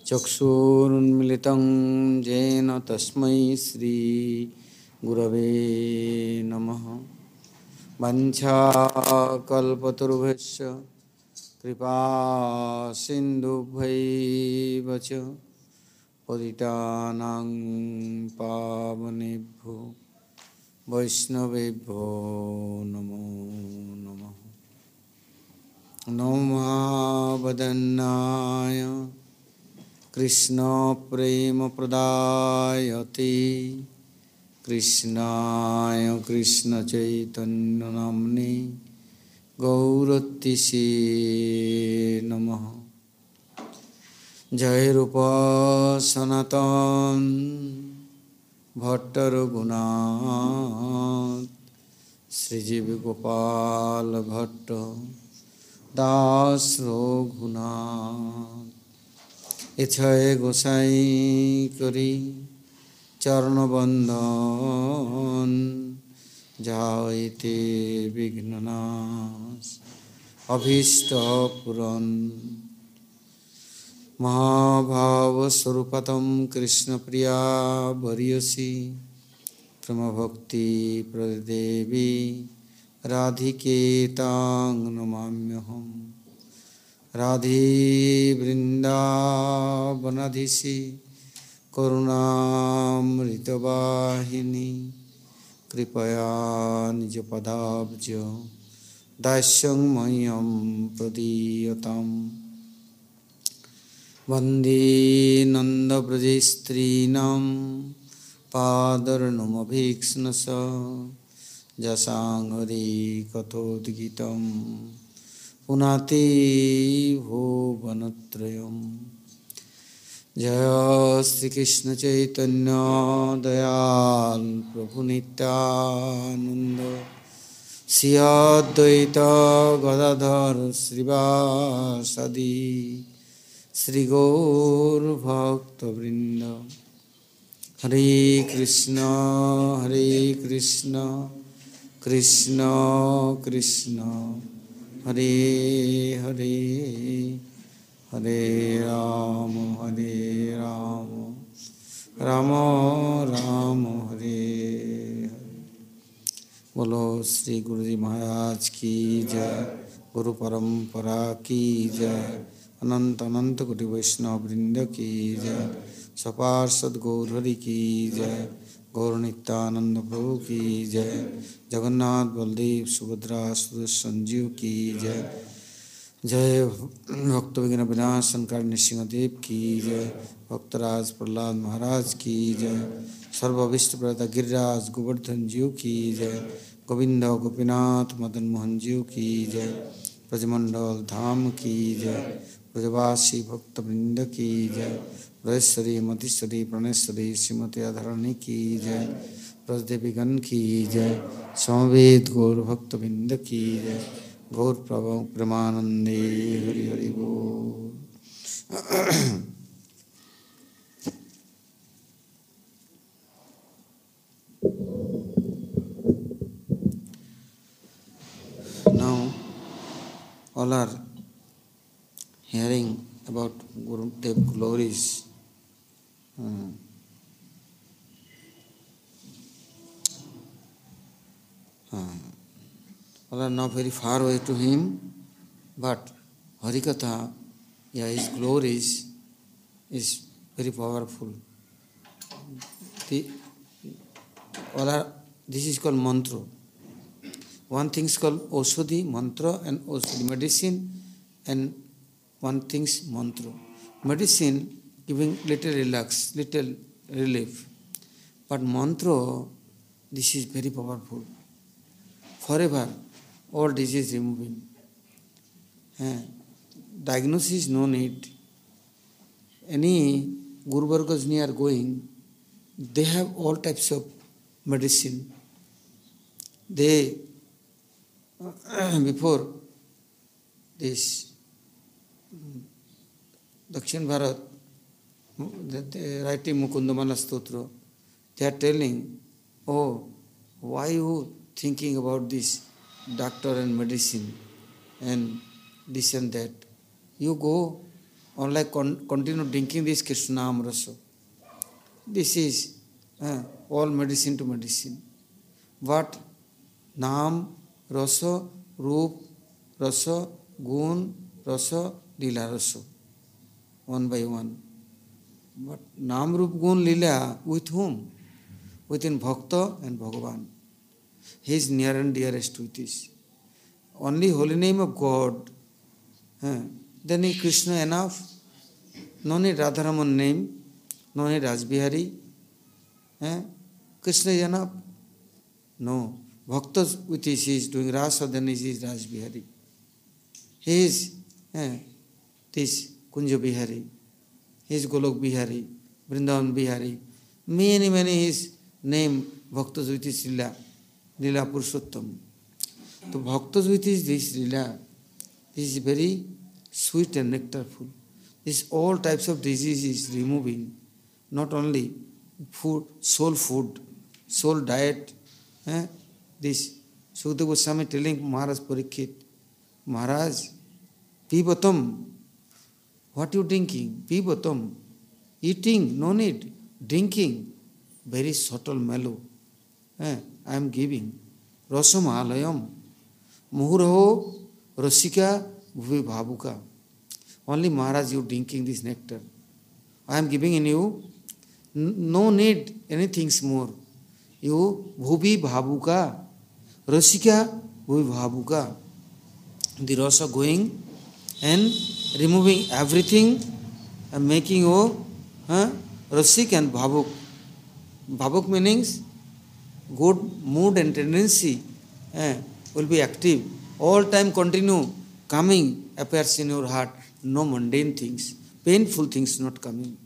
चक्षुरुन्मिलितं येन तस्मै श्री गुरवे नमः। वञ्चाकल्पतरुभ्यश्च कृपा सिन्धुभ्यैव च पतितानां पावनेभ्यो वैष्णवेभ्यो नमो नमः। नमो वदन्नाय कृष्ण प्रेम प्रदायते कृष्णाय कृष्ण चैतन्य नाम्ने गौरतिसे नमः। जय रूप सनातन भट्ट रघुनाथ श्रीजीव गोपाल भट्ट दास रघुनाथ इच्छय गोसाई करी चरण बंदन जायते विघ्ननाश अभीष्ट पुरन महाभाव स्वरूपतम कृष्ण प्रिया वरियसी प्रेम भक्ति प्रदेवी राधिके तां नमाम्यहम्। राधे वृंदावनाधीशि करुणामृतवाहिनी कृपया निजपदाब्ज दास्यं मह्यं प्रदीयताम्। वन्दे नन्दव्रजस्त्रीणां पादर्णमभीक्ष्णश जसाङ्घ्रि कथोद्गीतं पुनाति भुवनत्रयम्। जय श्री कृष्ण चैतन्य दयाल प्रभु नित्यानंद श्री अद्वैत गदाधर श्रीवासदि श्री गौर भक्तवृंद। हरे कृष्ण कृष्ण कृष्ण हरे हरे हरे राम राम राम हरे हरे। बोलो श्री गुरु जी महाराज की जय, गुरु परंपरा की जय, अनंत अनंत कोटि वैष्णव वृंद की जय, सपार्षद गौर हरि की जय, गौर नित्यानंद प्रभु की जय, जगन्नाथ बलदेव सुभद्रा संजीव की जय, जय भक्त विघ्न विनाशनकार नृसिंहदेव की जय, भक्तराज प्रहलाद महाराज की जय, सर्वविष्ट प्रदाता गिरिराज गोवर्धन जीव की जय, गोविंद गोपीनाथ मदन मोहन जीव की जय, ब्रजमंडल धाम की जय, ब्रजवासी भक्तवृंद की जय, ब्रजेश्वरी मतीश्वरी प्रणेश्वरी श्रीमती राधारानी की जय, ब्रजदेवीगण की जय, समवेत गौर भक्तवृंद की जय, गौर प्रभु प्रेमानंदे हरि हरि बोल। Now all are hearing about Gurudev glories. All are not very far away to him, but Harikatha, yeah, his glories is very powerful. This is called mantra. One thing is called Oshodhi, mantra, and Oshodhi, medicine, and one thing is mantra. Medicine giving little relax, little relief. But mantra, this is very powerful. Forever, all disease removing. Diagnosis no need. Any Guru Vargas near going, they have all types of medicine. They, before this Dakshin Bharat, writing Mukundamala Stotra, they are telling, oh, why you thinking about this doctor and medicine and this and that? You go or like continue drinking this Krishna Amrasa. This is all medicine to medicine. But Nam, Rasa, Roop, Rasa, Gun, Rasa, Lila Rasa. One by one. But Nam, Roop, Gun, Lila, with whom? Within Bhakta and Bhagavan. He is near and dearest with this. Only holy name of God. Then is Krishna enough? No need Radharaman name. No need Rajbihari. Krishna is enough? No. Bhaktas with this he is doing rasa, then he is Rajbihari. He is this Kunja Bihari. He is Golok Bihari, Vrindavan Bihari. Many his name Bhaktas with his Lila, Lila Purushottam. So Bhaktas with his this Lila, this is very sweet and nectarful. This all types of diseases removing, not only food, soul diet. This Sukadeva Goswami telling Maharaj Parikshit, Maharaj, Pibatam, what you drinking? Pibatam, eating, no need, drinking, very subtle mellow. I am giving. Rasam alayam, muhuraho rasika bhuvi bhabuka. Only Maharaj you drinking this nectar. I am giving in you, no need anything more. You bhuvi bhabuka, rasika bhuvi bhabuka. The rasa going and removing everything and making you rasik and bhavuk. Bhavuk meanings good mood and tendency will be active. All time continue coming appears in your heart. No mundane things, painful things not coming.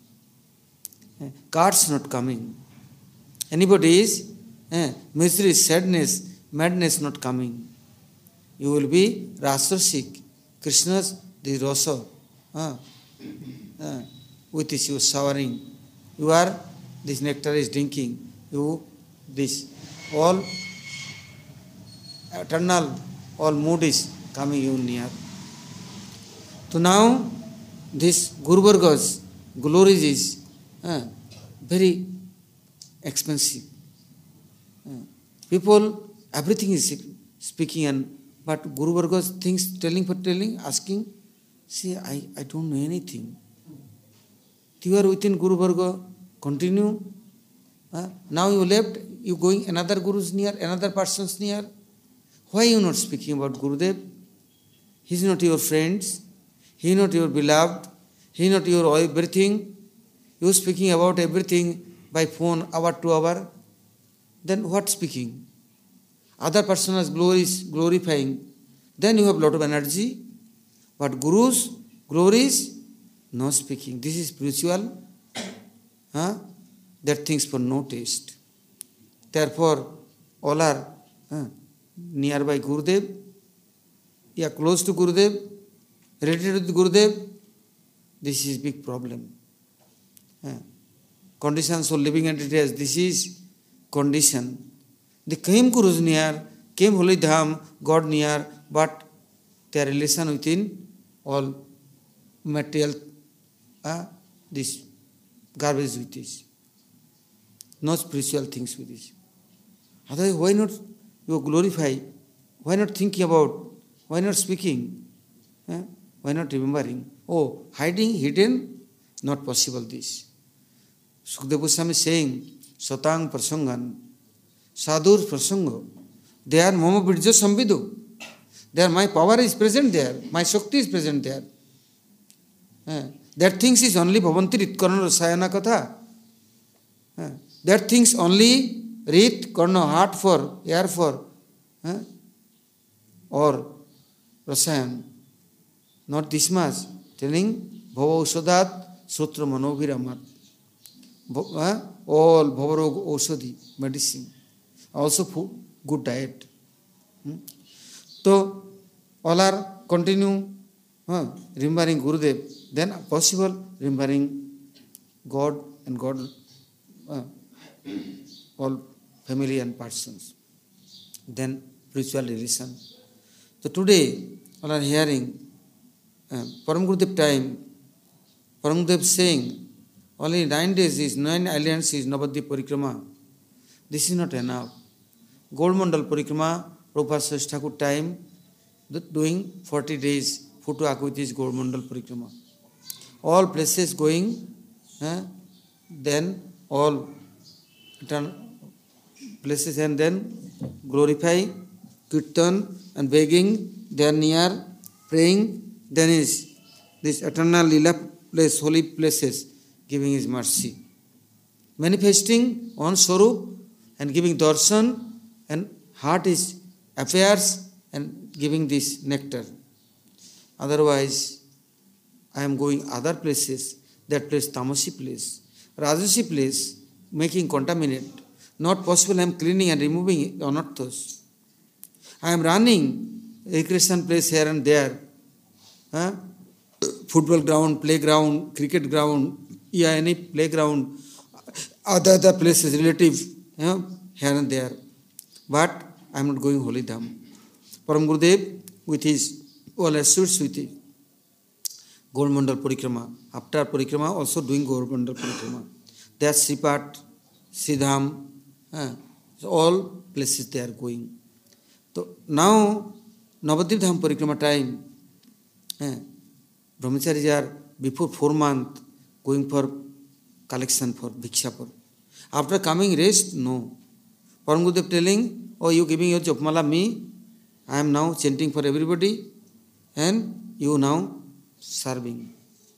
Cards not coming. Anybody is misery, sadness, madness not coming. You will be rasasik. Krishna's the rasa. With this you are showering. You are, this nectar is drinking. You, this, all eternal, all mood is coming you near. So now, this Guru Varga's glories is very expensive. People, everything is speaking, but Guru Varga's things telling for telling, asking, see, I don't know anything. You are within Guru Varga, continue. Now you left, you going another Guru's near, another person's near. Why you not speaking about Gurudev? He is not your friends. He is not your beloved. He is not your everything. You speaking about everything by phone hour to hour. Then what speaking? Other person's glory is glorifying. Then you have lot of energy. But Guru's glory is no speaking. This is spiritual. That things for no taste. Therefore, all are nearby Gurudev. Yeah, close to Gurudev. Related to Gurudev. This is big problem. Conditions for living entities. This is condition. They came Guru's near, came Holy Dham, God near, but their relation within all material, this garbage with this. No spiritual things with this. Otherwise, why not you glorify? Why not thinking about? Why not speaking? Why not remembering? Oh, hiding, hidden, not possible this. Sukadeva Goswami is saying, Satang prasangan, sadhur prasanga, they are mama virja samvidu. There my power is present there, my shakti is present there. That things is only bhavanti ritkarna rasayana katha. That things only rit, karna, heart for, air for, or rasayan. Not this much. Telling bhava usadat sutra manoviramat. All bhavarog osadi, medicine. Also food, good diet. So, all are continue remembering Gurudev. Then possible remembering God and God, all family and persons. Then spiritual relation. So today, all are hearing Param Gurudev time, Param Gurudev saying, only 9 days is 9 islands is Navadvip Parikrama. This is not enough. Golmandal Parikrama, Prabhupada says Thakur time, doing 40 days, Photo Akwiti is Golmandal Parikrama. All places going, then all places and then glorify, kirtan and begging, they are near, praying, then is this eternal lila place, holy places, giving his mercy. Manifesting on Swarup and giving darshan, and heart is affairs and giving this nectar. Otherwise, I am going other places, that place tamasi place, rajasi place, making contaminate. Not possible, I am cleaning and removing anarthas. I am running recreation place here and there. Football ground, playground, cricket ground, any playground, other places, relative, here and there. But I am not going Holy Dham. Param Gurudev, with his all associates with it, Golmandal Parikrama. After Parikrama, also doing Golmandal Parikrama. There are Sripat, Siddham, so all places they are going. So now, Navadvip Dham Parikrama time, brahmacharis are before 4 months going for collection for Bhiksha. After coming rest, no. Param Gurudev telling, oh, you giving your Jopmala me, I am now chanting for everybody, and you now serving.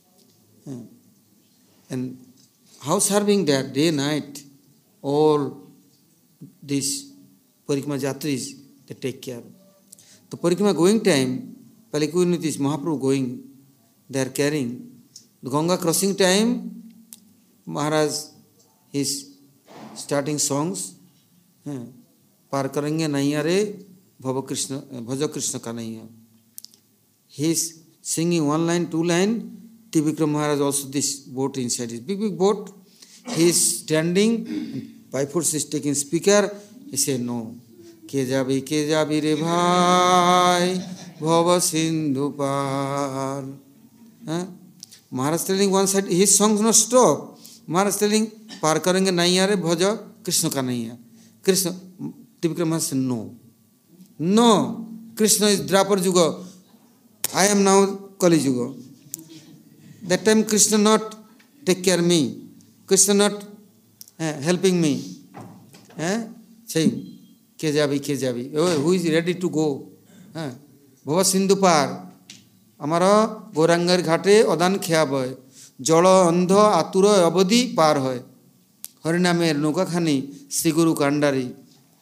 And how serving there, day, night, all these Parikrama Jatris, they take care. The Parikrama going time, Palikuin is Mahaprabhu going, they are carrying. The Ganga crossing time, Maharaj is starting songs. Par karenge naiya re, Bhaja Krishna Kanaiya. He is singing 1 line, 2 line. Trivikram Maharaj also this boat inside his big boat. He is standing, by force is taking speaker. He said, no. Ke jabi re bhai, bhava sindhu par. Maharaj telling one side, his songs not stop. Maharaj telling, par karenge naiya re, Bhaja Krishna Kanaiya. Krishna, Trivikram Maharaj said, no. No, Krishna is Dwapar Yuga. I am now Kali Yuga. That time Krishna not take care of me. Krishna not helping me. Saying, ke jabi. Oh, who is ready to go? Bhava Sindhu par. Amara Gorangar Ghate Odan Khyabay. Jolo Andho Atura Abadi par hoy. Harinamer Noka Khani Sri Guru Kandari.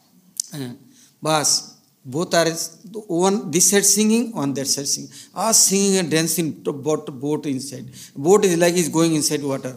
Bas. Both are one this side singing, on that side singing. Us singing and dancing, boat inside. Boat is like is going inside water.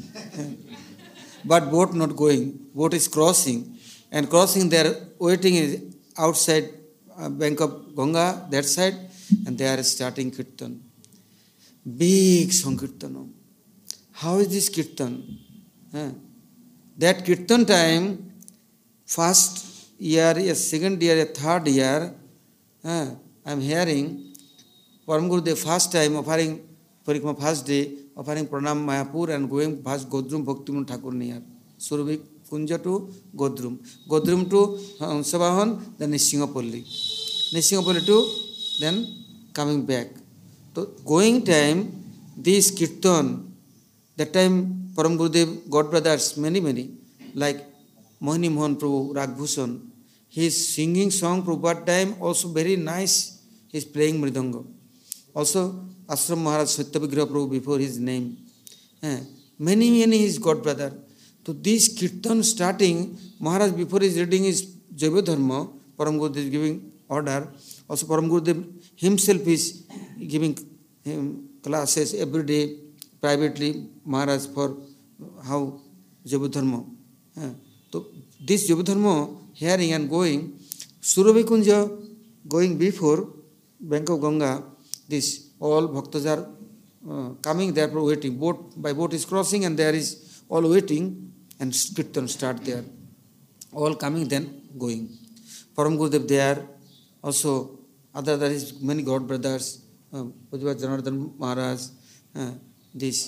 But boat not going. Boat is crossing. And crossing there, waiting is outside bank of Ganga, that side. And they are starting kirtan. Big song kirtan. How is this kirtan? That kirtan time, first year, a second year, a third year, I am hearing Param Gurudev first time offering Parikrama first day, offering Pranam Mayapur and going past Godrum Bhaktiman Thakur near. Surabhi Kunja to Godrum. Godrum to Sabahan, then Nishingapalli. Nishingapalli to then coming back. So going time, this kirtan, that time Param Gurudev, God brothers, many, like Mohini Mohan Prabhu, Ragbhushan, he is singing song Prabhupada time, also very nice. He is playing Mridanga. Also, Ashram Maharaj Satyavigraha Prabhu before his name. Many his god brother. So this kirtan starting, Maharaj before he is reading his Jaiva Dharma, Param Gurudev is giving order. Also Param Gurudev himself is giving him classes every day, privately, Maharaj for how Jaiva Dharma. So this Jaiva Dharma, hearing and going, Surabhi Kunja going before bank of Ganga, this all bhaktas are coming there for waiting. Boat by boat is crossing and there is all waiting and kirtan start there. All coming then going. Param Gurudev there, also there is many god brothers, Pujva Janardhan Maharaj, this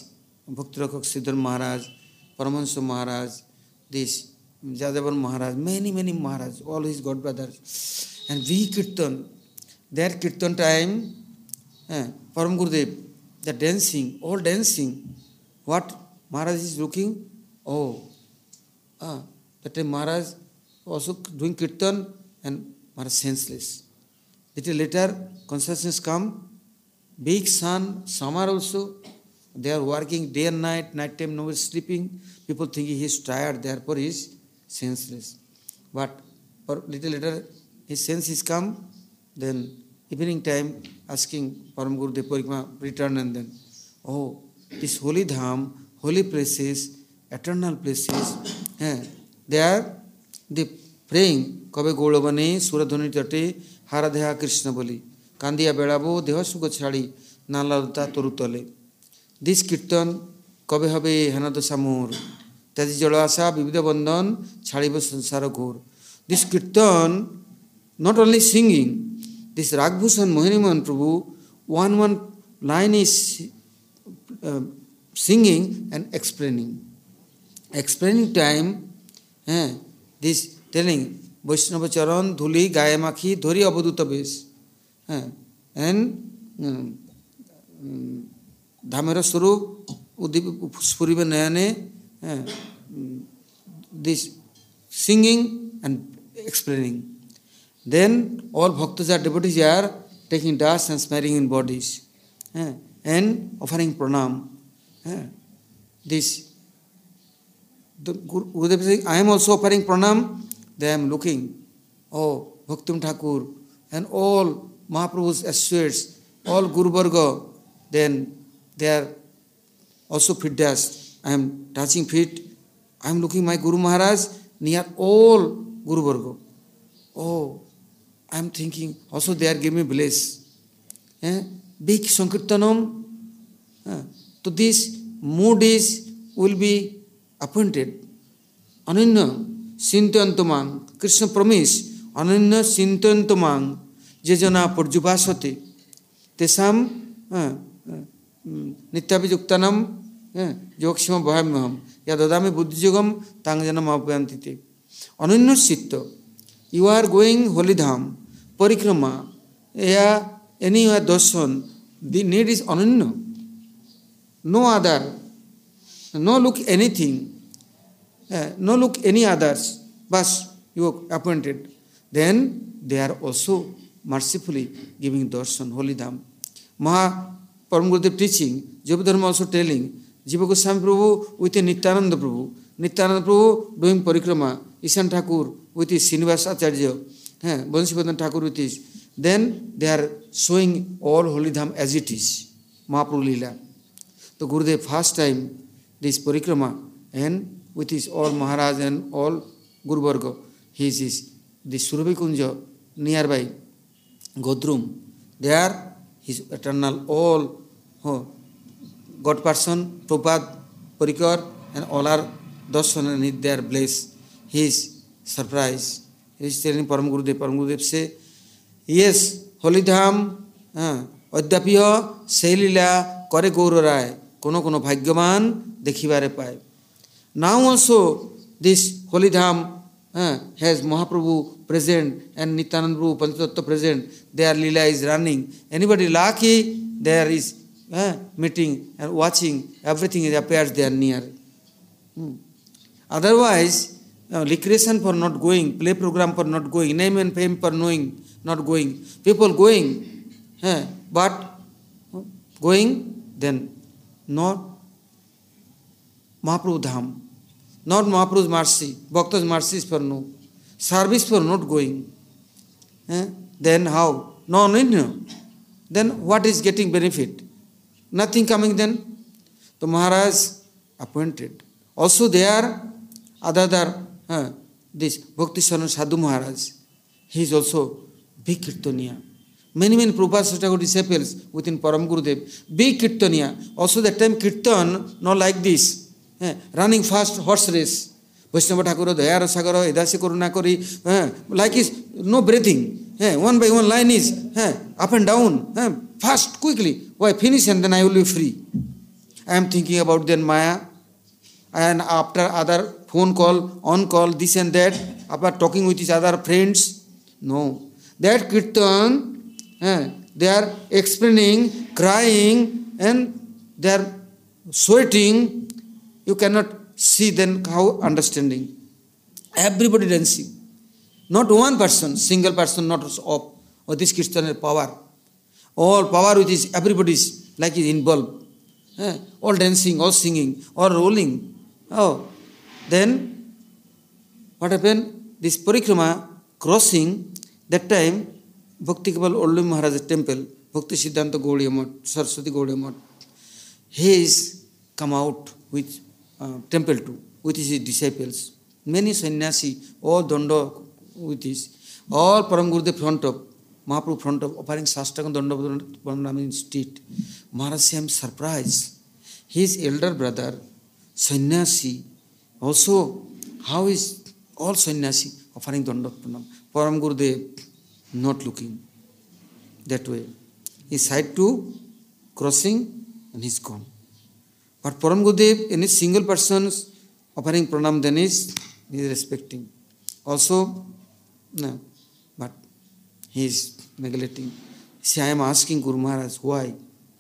Bhakti Rakshak Siddhar Maharaj, Paramahansa Maharaj, this Jadavan Maharaj, many Maharaj, all his god brothers. And we Kirtan, their Kirtan time, Param Gurudev, they're dancing, all dancing. What Maharaj is looking? Oh, that time Maharaj also doing Kirtan and Maharaj senseless. Little later, consciousness come, big sun, summer also, they are working day and night, night time nobody is sleeping. People thinking he is tired, therefore he is senseless. But little later, his senses come, then evening time, asking Param Gurudev Parikrama, return and then, oh, this holy dham, holy places, eternal places, they are praying, Kabe Golavane, Suradhani Tate, Haradeha Krishna Boli, Kandiya Belabo, Devasuka Chadi, Nalalata Turutale. This Kirtan, Kabe Habe, Hanada Samur, Tadi Jalasa, Bibida Bandhan, Chadiba Sansara Gur. This Kirtan, not only singing, this Ragbhusan Mohiniman Prabhu, one line is singing and explaining. Explaining time, this telling, Vaishnava Charan, Dhuli, Gayamakhi, Dhori Abaduta Bes. And Dhamera Surup, Spuriba Nayane, this singing and explaining. Then all bhaktas are devotees are taking dust and smearing in bodies and offering pranam. This Gurudev is saying, I am also offering pranam. They am looking, oh, Bhaktum Thakur and all Mahaprabhu's associates, all Guru Varga, then they are also feet dust. I am touching feet. I am looking my Guru Maharaj near all Guru Varga. Oh, I am thinking, also they are giving me bliss. Big Sankirtanam. So this mood will be appointed. Ananya Sintantamang. Krishna promise. Ananya Sintantamang. Jejana Purjubasati. Tesam Nityabhijuktanam Jokshima Bhavyamaham. Yadadami Buddhijogam Tangjanam Abhyantite. Ananya Sitta. You are going Holy Dham, Parikrama, anywhere darshan. The need is ananya. No other. No look anything. No look any others. But you are appointed. Then they are also mercifully giving darshan, Holy Dham. Maha Param Gurudev teaching, Jabadharma also telling, Jiva Goswami Prabhu with Nityananda Prabhu. Nityananda Prabhu doing Parikrama. Ishan Thakur with his Srinivas Acharya, Bansipadhan Thakur with his. Then they are showing all Holy Dham as it is. Mahaprabhu Leela. So Gurudev first time this Parikrama and with his all Maharaj and all Guru Varga, he is the Surabhi Kunja nearby Godrum. There his eternal all God person, Prabhupada, Parikar and all are darshan and they are blessed. He is surprised. He is telling Param Gurudev say, yes, Holy Dham, Adyapiya, Selila, Kare Gaura Rai, Kono Bhagyavan, Dekhivare Pai. Now also this Holy Dham has Mahaprabhu present and Nityananda Prabhu, Panchatattva present. Their Leela is running. Anybody lucky, there is meeting and watching. Everything appears there near. Otherwise, recreation for not going, play program for not going, name and fame for knowing, not going. People going, but going, then not Mahaprabhu Dham, not Mahaprabhu's mercy, Bhakta's mercy is for no, service for not going. Then how? No. Then what is getting benefit? Nothing coming then. So Maharaj appointed. Also there, other this Bhakti Saran Sadhu Maharaj, he is also big Kirtaniya. Many Prabhupada Satagur disciples within Param Gurudev, big Kirtaniya. Also that time Kirtan, not like this, running fast horse race. Vaishnava Thakur, Dayara Sagara, Edasi Koruna Kori, like is no breathing. One by one line is up and down, fast, quickly. Why finish and then I will be free. I am thinking about then Maya. And after other phone call, on call, this and that, after talking with each other friends. No. That kirtan, they are explaining, crying, and they are sweating. You cannot see then how understanding. Everybody dancing. Not one person, single person, not of. Oh, this kirtan power. All power with this, everybody is like is involved. All dancing, all singing, all rolling. Oh, then what happened? This parikrama crossing, that time Bhakti Kapal Ollum Maharaj's temple, Bhakti Siddhanta Gaudiya Math, Saraswati Gaudiya Math, he is come out with temple too, with his disciples. Many sannyasi, all danda with his, all Param Gurudev front of, Mahaprabhu front of, offering Sastaka Danda Param in street. Maharaj seemed surprised. His elder brother, sannyasi, also, how is all sannyasi offering Danda Pranam? Param Gurudev not looking that way. He side to crossing and he's gone. But Param Gurudev, any single person offering pranam, then he is respecting. Also, no, but he is neglecting. See, I am asking Guru Maharaj, why?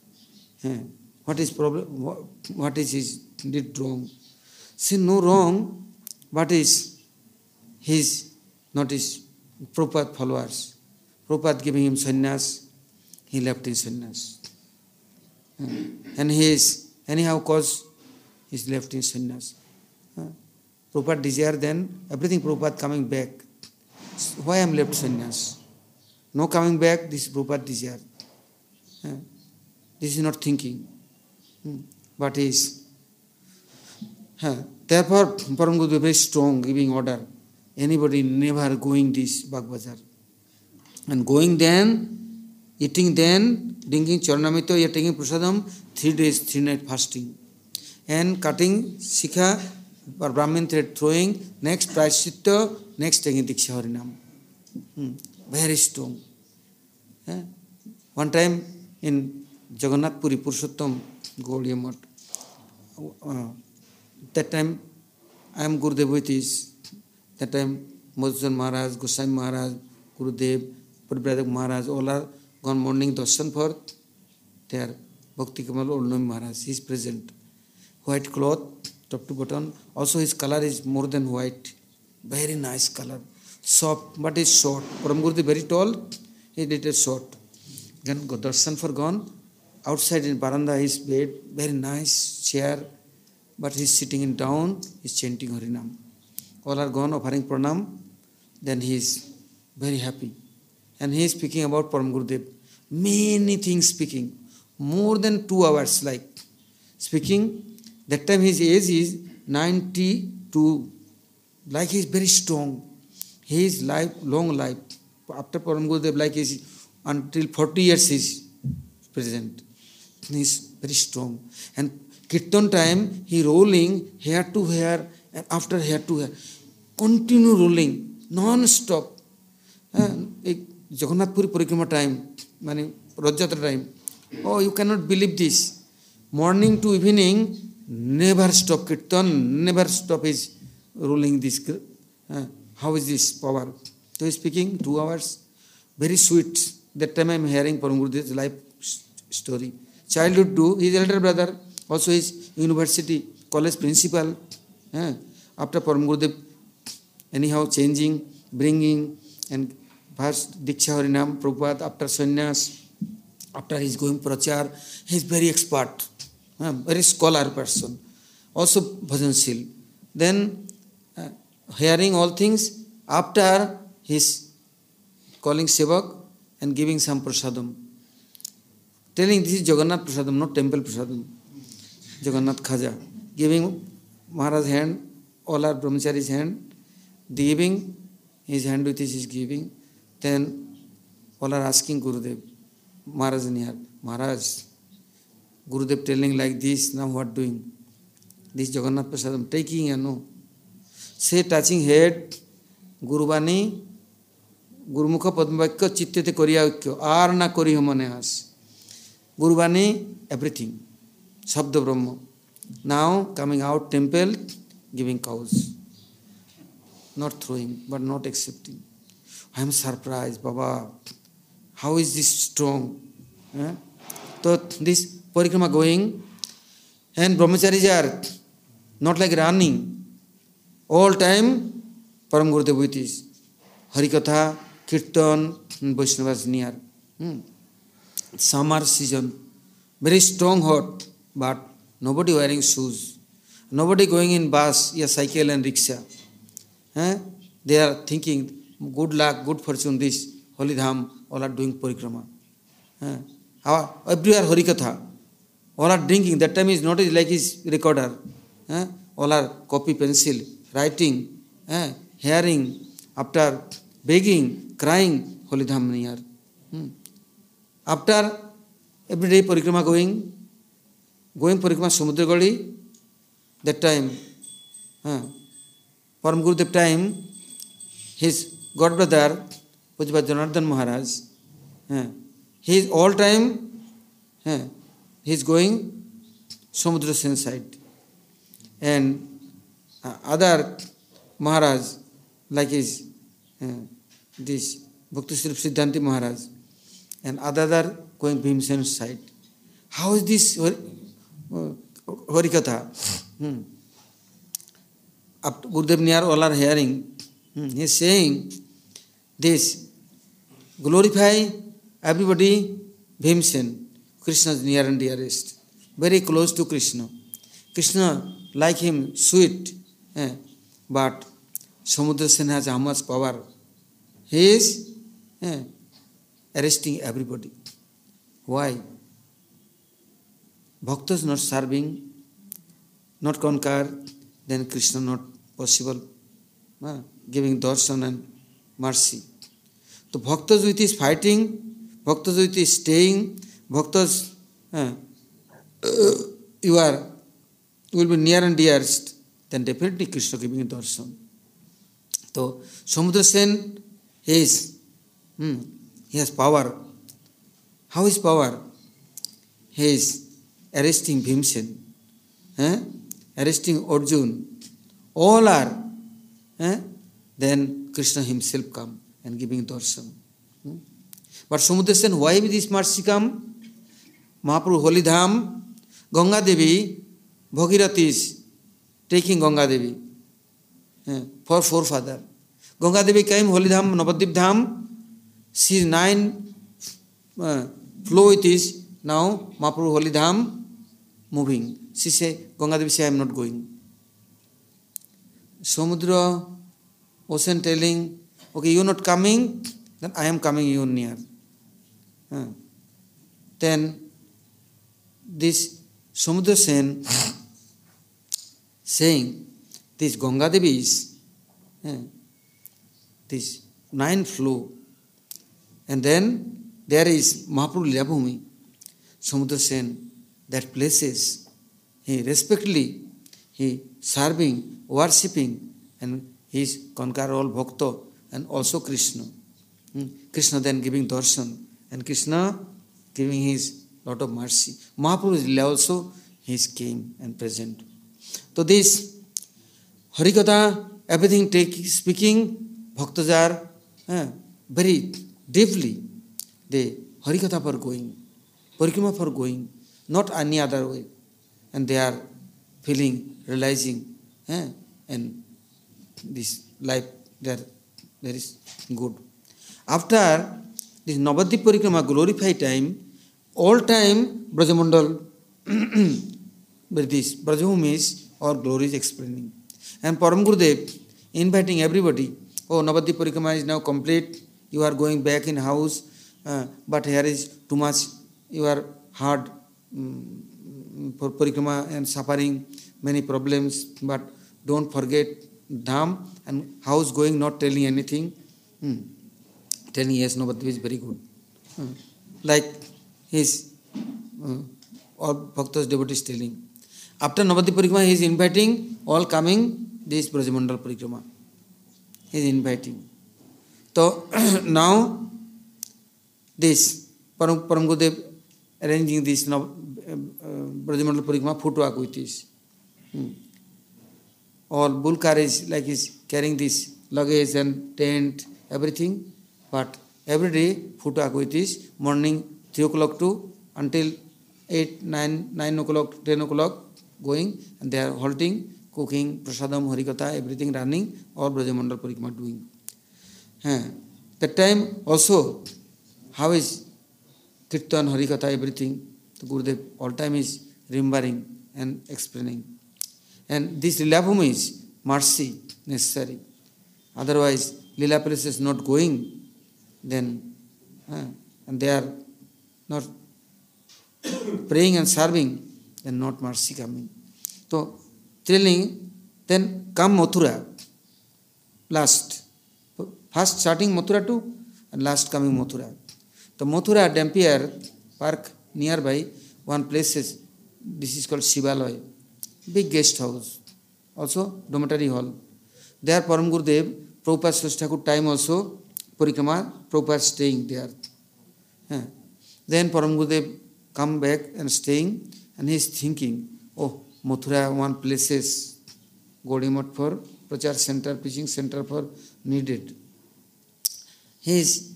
What is problem? What is his did wrong? See, no wrong, but is his, not his Prabhupada followers. Prabhupada giving him sannyas, he left his sannyas. And he is, anyhow cause, he is left his sannyas. Prabhupada desire then, everything Prabhupada coming back. Why I am left sannyas? No coming back, this Prabhupada desire. This is not thinking. But he is. Therefore, Param Gurudev is very strong, giving order. Anybody never going this Bagh Bazar. And going then, eating then, drinking Charanamrita, you are taking prasadam, 3 days, 3 nights fasting. And cutting Sikha or Brahmin thread throwing, next Prayaschitta, next taking Diksha Harinam. Very strong. One time in Jagannath Puri, Purushottam Gaudiya Math, that time I am Gurudev with his, that time Madhusudan Maharaj, Goswami Maharaj, Gurudev, Paribradak Maharaj, all are gone morning darshan for their Bhakti Kamal Ollum Maharaj. He is present. White cloth, top to bottom. Also his color is more than white. Very nice color. Soft, but is short. Param Gurudev very tall, he did it short. Then darshan for gone. Outside in Baranda his bed, very nice chair, but he is sitting in down, he is chanting Harinam. All are gone offering pranam, then he is very happy. And he is speaking about Param Gurudev. Many things speaking. More than 2 hours like speaking. That time his age is 92. Like he is very strong. His life, long life. After Param Gurudev, like he is until 40 years he is present. He is very strong. And Kirtan time, he rolling hair to hair and after hair to hair. Continue rolling, non-stop. Jagannath Puri Parikrama time, Rajyatra time. Oh, you cannot believe this. Morning to evening, never stop Kirtan, never stop his rolling this. How is this power? So he is speaking 2 hours. Very sweet. That time I am hearing Param Gurudev's life story. Childhood too, his elder brother, also his university, college principal. After Param Gurudev, anyhow changing, bringing, and first Diksha Harinam, Prabhupada, after sannyas, after he is going prachar, he is very expert, very scholar person, also bhajanshil. Then hearing all things, after his calling sevak and giving some prasadam. Telling this is Jagannath prasadam, not temple prasadam. Jagannath Khaja. Giving Maharaj's hand, all are brahmachari's hand, giving his hand with his giving. Then all are asking Gurudev, Maharaj near, Maharaj, Gurudev telling like this, now what doing? This Jagannath prasadam, taking and no. Say touching head, Gurubani, Gurumukha Padmavakya Chittete Koriya Ukyo, Arna Kori Homane As. Gurubani, everything. Shabda Brahma. Now coming out temple, giving cows. Not throwing, but not accepting. I am surprised, Baba. How is this strong? So this parikrama going, and brahmacharis are not like running. All time, Param Gurudev with his Harikatha, Kirtan, Vaishnavas near. Summer season, very strong hot, but nobody wearing shoes. Nobody going in bus, cycle and rickshaw. They are thinking, good luck, good fortune, this holy dham, all are doing parikrama. Everywhere Harikatha. All are drinking. That time is not like his recorder. All are copy pencil, writing, hearing, after begging, crying, holy dham near. After every day parikrama going parikrama Samudra Gali, that time, Param Gurudev time, his godbrother, Pujya Janardhan Maharaj, he is all time, he is going Samudra Sen side. And other Maharaj, like his, this Bhakti Sri Siddhanti Maharaj, and other going Bhimsen side. How is this Harikatha? After Gurudev Niyar all are hearing, he is saying this, glorify everybody, Bhimsen, Krishna's near and dearest, very close to Krishna. Krishna like him, sweet, but Samudra Sen has how much power? He is arresting everybody. Why? Bhaktas not serving, not conquer, then Krishna not possible, giving darshan and mercy. So Bhaktas with his fighting, Bhaktas with his staying, Bhaktas, you will be near and dearest, then definitely Krishna giving darshan. So Samudra Sen is, he has power. How is power? He is arresting Bhimsen, arresting Arjun. All are, then Krishna himself come and giving darshan. But Samudra Sen, why will this mercy come? Mahaprabhu Holy Dham, Ganga Devi, Bhagirathi is taking Ganga Devi for forefather. Ganga Devi came Holy Dham, Navadvip Dham. She is 9 flow it is. Now Mahaprabhu Holy Dham moving. She say, Ganga Devi say, I am not going. Samudra, ocean telling, okay, you are not coming, then I am coming you near. Then this Samudra Sen saying, this Ganga Devi is this 9 flow, and then there is Mahaprabhu Leelabhumi, Samudra Sen, that places, he respectfully, he serving, worshipping, and he is conquer all bhakta and also Krishna. Krishna then giving darshan, and Krishna giving his lot of mercy. Mahaprabhu also, he came and present. So this Harikatha, everything speaking, bhaktas are very deeply, they Harikatha for going, Parikrama for going, not any other way. And they are feeling, realizing, and this life there is good. After this Navadvip Parikrama glorified time, all time Brajamandal, with this Brajabhumis or glory is explaining. And Param Gurudev inviting everybody, oh, Navadvip Parikrama is now complete, you are going back in house, but here is too much, you are hard for Parikrama and suffering many problems, but don't forget Dham and house going, not telling anything. Telling yes, Navadvip is very good. Like his all Bhaktas devotees telling. After Navadvip Parikrama, he is inviting all coming this Brajamandal Parikrama. He is inviting. So now this Param Gurudev arranging this Brajamandal Parikrama footwork with this. All bull carriage like is carrying this luggage and tent, everything. But every day footwork with this, morning 3 o'clock to until 8, 9 o'clock, 10 o'clock going, and they are halting, cooking, prasadam, harikatha, everything running, all Brajamandal Parikrama doing. That time also, how is Kirtan, Harikatha, everything, the Gurudev all time is remembering and explaining. And this Lila Bhumi is mercy necessary. Otherwise, Lila Palace is not going, then, and they are not praying and serving, then not mercy coming. So, telling, then come Mathura, last. First starting Mathura to, and last coming Mathura. The Mathura Dampier Park nearby, one place is, this is called Shivalaya, big guest house, also dormitory hall. There Param Gurudev, Prabhupada Srishtakur time also, Parikrama, Prabhupada staying there. Then Param Gurudev come back and staying, and he is thinking, oh, Mathura one place is Gaudiya Math for Prachar center, preaching center for needed. He is,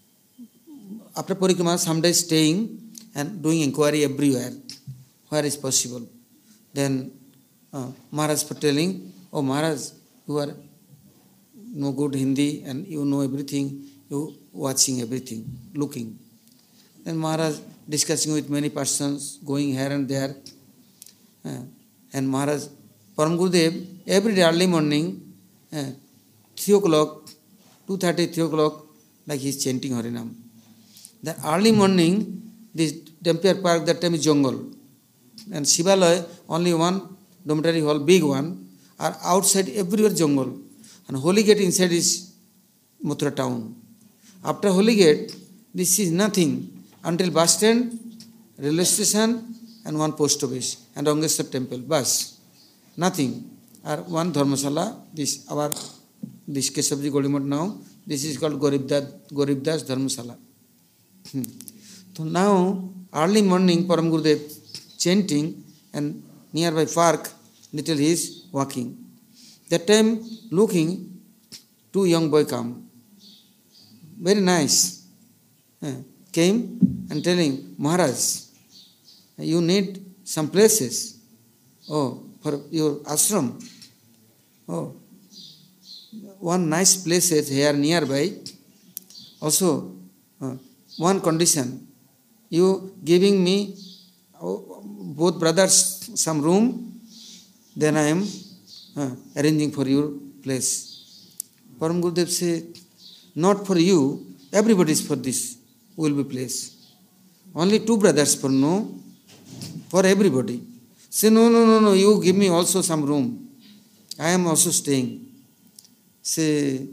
after Parikrama, some days staying and doing inquiry everywhere, where is possible. Then Maharaj for telling, oh Maharaj, you are know good Hindi and you know everything, you watching everything, looking. Then Maharaj discussing with many persons, going here and there. And Maharaj, Param Gurudev, every day early morning, 3 o'clock, 2:30, 3 o'clock, like he is chanting Harinam. Then early morning, this Dampier Park, that time is jungle. And Shivalaya, only one dormitory hall, big one, are outside everywhere jungle. And Holy Gate inside is Mathura town. After Holy Gate, this is nothing until bus stand, railway station, and one post office, and Rangeshwar temple, bus. Nothing. Or one dharmasala, this our this Keshavji Gaudiya Math now, this is called Garibdas Dharmasala. So now, early morning, Param Gurudev chanting, and nearby park, little he is walking. That time, looking, two young boy come. Very nice. Came and telling, Maharaj, you need some places. Oh, for your ashram. Oh, one nice place is here nearby. Also, one condition, you giving me, both brothers, some room, then I am arranging for your place. Param Gurudev said, not for you, everybody is for this, will be place. Only two brothers for no, for everybody. Say, no, you give me also some room. I am also staying. Say,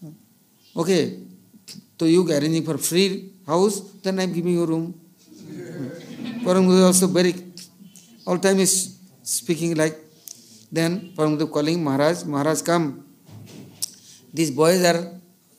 okay, so you arranging for free house, then I am giving you room. Param Gurudev also very, all time is speaking like, then Param Gurudev calling Maharaj come. These boys are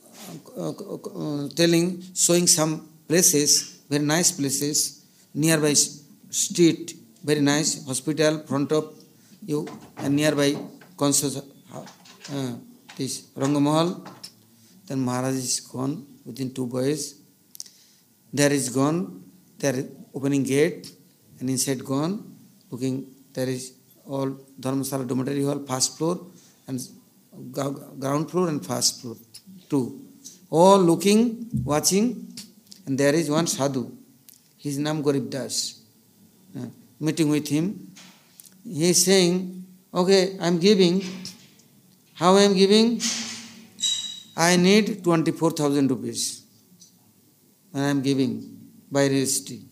telling, showing some places, very nice places, nearby street, very nice, hospital, front of you, and nearby conscious, this Rangamahal. Then Maharaj is gone within two boys. There is gone, there is opening gate, and inside gone, looking, there is all Dharmasala dormitory hall, first floor, and ground floor and first floor, two. All looking, watching, and there is one sadhu. His name Garibdas. Meeting with him. He is saying, okay, I am giving. How I am giving? I need 24,000 rupees. And I am giving by registry.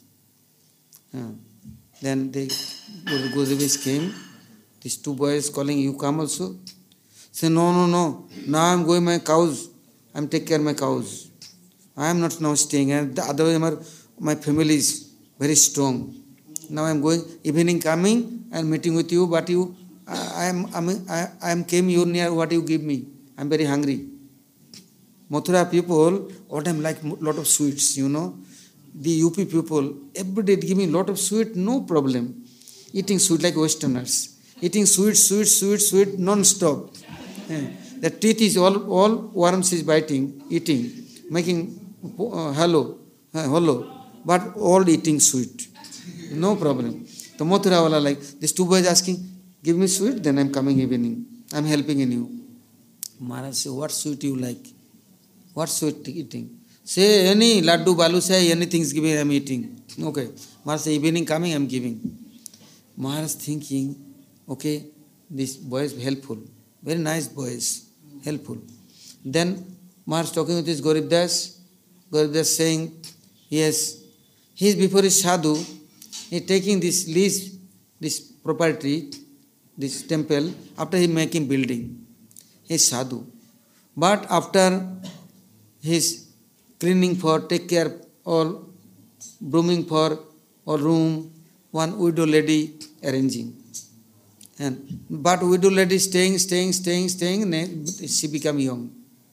Then the Gurudev came. These two boys calling, you come also? Say, no. Now I am going my cows. I am taking care of my cows. I am not now staying. And the other my family is very strong. Now I am going, evening coming and meeting with you, but you, I am came you near, what you give me? I am very hungry. Mathura people, all time like lot of sweets, you know. The UP people, every day give me lot of sweet, no problem. eating sweet like Westerners, eating sweet, non-stop. The teeth is all worms is biting, eating, making hollow, but all eating sweet. No problem. The Mathura wala like, these two boys asking, give me sweet, then I'm coming evening. I'm helping in you. Maharaj say, what sweet you like? What sweet eating? Say any laddu, balu, say anything is giving, I'm eating. Okay. Maharaj say, evening coming, I'm giving. Maharaj thinking, okay, this boy is helpful. Very nice boys, helpful. Then Maharaj talking with his Garib Das saying, yes, he is before his sadhu, he is taking this lease, this property, this temple, after he making building. He is sadhu. But after his cleaning for, take care, all, brooming for, all room, one widow lady arranging. But widow lady staying, she become young.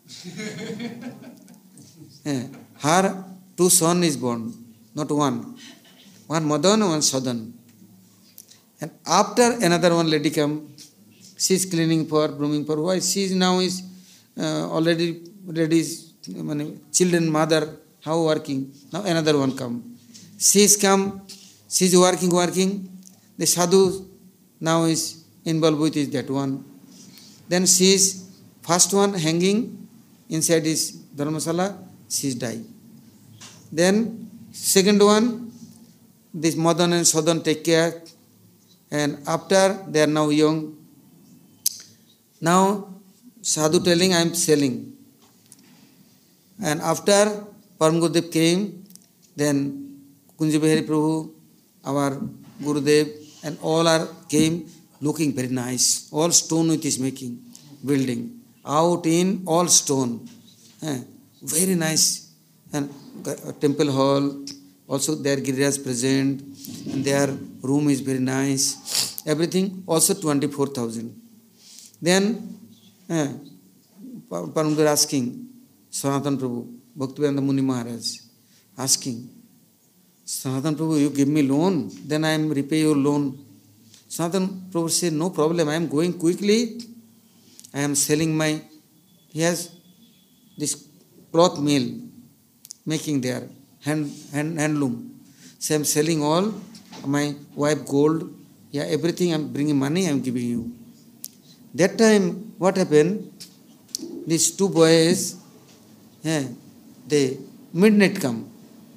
Her two sons is born, not one. One Madan, one Sadan. And after another one lady come, she is cleaning for, brooming for. Why? She is now is already ready, children, mother, how working. Now another one come. She is come, she is working. The sadhu now is involved with that one. Then she is first one hanging inside his dharmasala, she is die. Then second one, this Madan and Sadan take care, and after they are now young. Now sadhu telling, I am selling. And after Param Gurudev came, then Kunja Bihari Prabhu, our Gurudev, and all are came looking very nice. All stone with his making, building. Out in all stone. Very nice. And temple hall, also their Giriraj present, and their room is very nice. Everything also 24,000. Then Param Gurudev asking, Sanatana Prabhu, Bhaktivedanta Muni Maharaj, asking, Sanatana Prabhu, you give me loan, then I am repay your loan. Sanatana Prabhu said, no problem, I am going quickly. I am selling he has this cloth mill, making there, handloom. So I am selling all, my wife gold, everything, I am bringing money, I am giving you. That time, what happened? These two boys, they midnight come.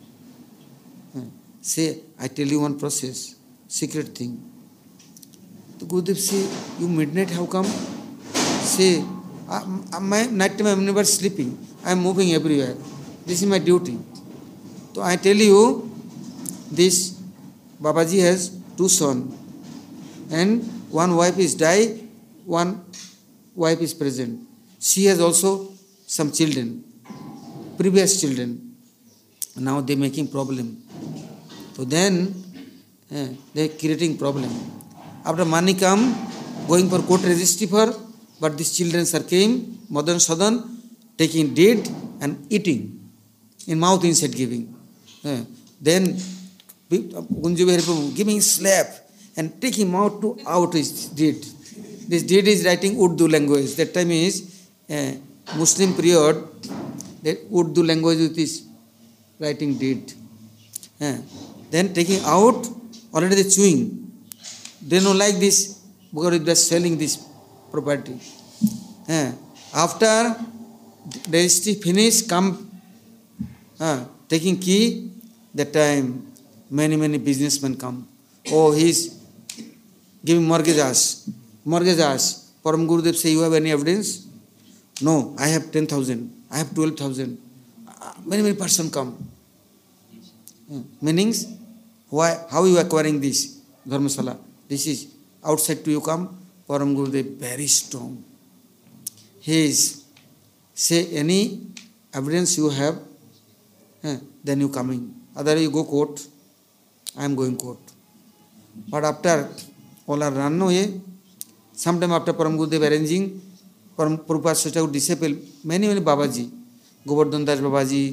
Say, I tell you one process, secret thing. The Gurudev say, you midnight how come? Say, my night time I am never sleeping. I am moving everywhere. This is my duty. So I tell you, this Babaji has two sons. And one wife is died, one wife is present. She has also some children, previous children. Now they are making problem. So then they are creating problem. After money come, going for court registry for, but these children came, Madan Sadan, taking deed and eating, in mouth inside giving. Then Kunja Bihari Prabhu giving slap and taking mouth to out his deed. This deed is writing Urdu language. That time is Muslim period, that Urdu language with is writing deed. Then taking out, already they chewing. They don't like this because they are selling this property. After the registry finish, come taking key, that time many businessmen come. Oh, he is giving mortgages. Param Gurudev say, you have any evidence? No, I have 10,000. I have 12,000. Many person come. Meanings, why? How you acquiring this? Dharmasala. This is outside to you come. Param Gurudev very strong. He is, say any evidence you have, then you coming. Otherwise you go court. I am going court. But after all are run away, sometime after Param Gurudev arranging, Prabhupada Sacha disciple, many Babaji, Govardhan Das Babaji,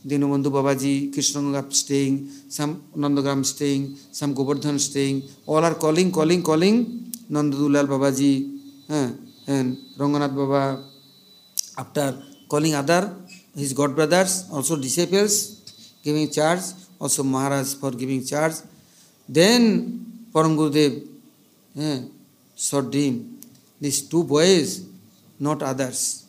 Dinubandhu Babaji, Krishnaganga staying, some Nandagram staying, some Govardhan staying. All are calling Nandadulal Babaji and Ranganath Baba. After calling other, his god brothers, also disciples, giving charge, also Maharaj for giving charge. Then Param Gurudev showed him these two boys, not others.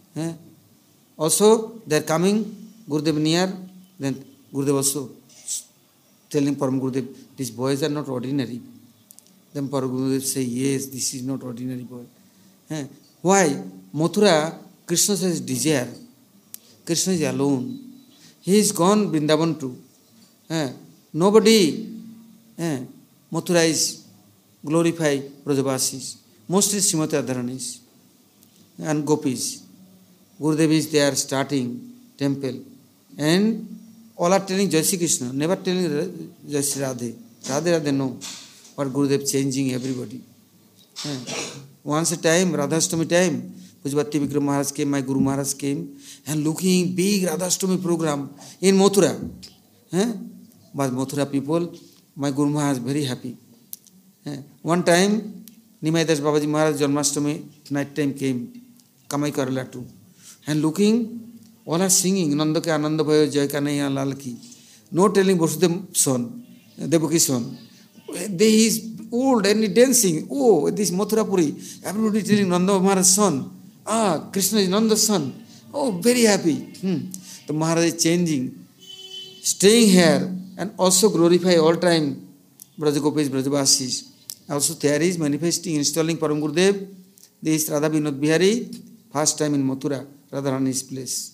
Also they are coming, Gurudev near, then Gurudev also telling Param Gurudev, these boys are not ordinary. Then Param Gurudev say, yes, this is not ordinary boy. Why? Mathura, Krishna says desire. Krishna is alone. He is gone Vrindavan too. Nobody, Mathura is glorify Brajavasis. Mostly Srimati Radharanis and Gopis. Gurudev is there starting temple. And all are telling Jai Shri Krishna, never telling Jai Shri Radhe. Radhe Radhe no. But Gurudev changing everybody. Once a time, Radhastami time, Pujapati Vikram Maharaj came, my Guru Maharaj came, and looking big Radhastami program in Mathura. But Mathura people, my Guru Maharaj very happy. One time, Nimaidas Babaji Maharaj Janmashtami night time came, Kamai Karala too. And looking, all are singing, Nanda ke Ananda Bhayo Jai Kanaiya Lal ki. No telling Vasudev son, Devaki son. They is old and he dancing. Oh, this Mathura Puri. Everybody telling Nanda Maharaj's son. Krishna is Nanda's son. Oh, very happy. The Maharaj is changing, staying here and also glorify all time Brajagopis, Brajavasis. Also there is manifesting, installing Param Gurudev. This Radha Vinod Bihari, first time in Mathura, Radharani's place.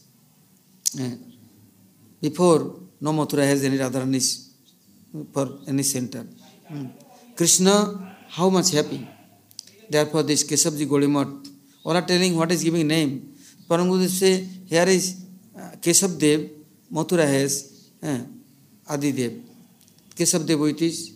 Before, no Mathura has any Radharani's for any center. Krishna, how much happy. Therefore, this Keshavji Gaudiya, all are telling what is giving name. Param Gurudev say, here is Keshav Dev, Mathura has Adi Dev. Keshav Dev it is.